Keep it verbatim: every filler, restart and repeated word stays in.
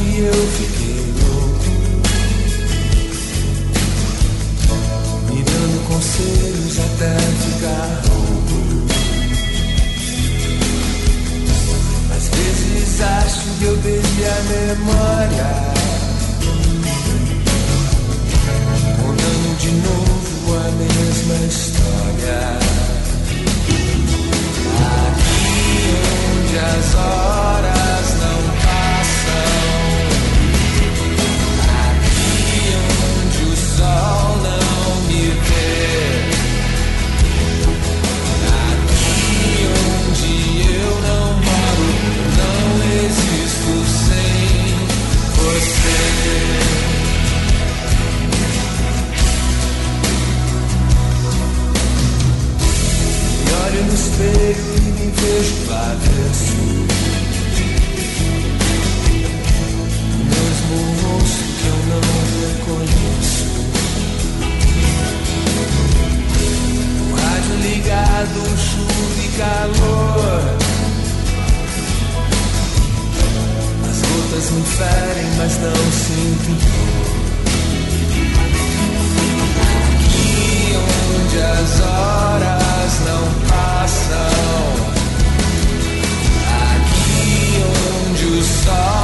Aqui eu fiquei louco, me dando conselhos até ficar rouco. Às vezes acho que eu perdi a memória, contando de novo a mesma história. Aqui onde as horas não passam, aqui onde o sol não me vê, aqui onde eu não moro, não existo sem você. Olho no espelho e me vejo do avesso, o mesmo rosto que eu não reconheço. O rádio ligado, chuva e calor, as gotas me ferem, mas não sinto dor. Aqui onde as horas não passam, aqui onde o sol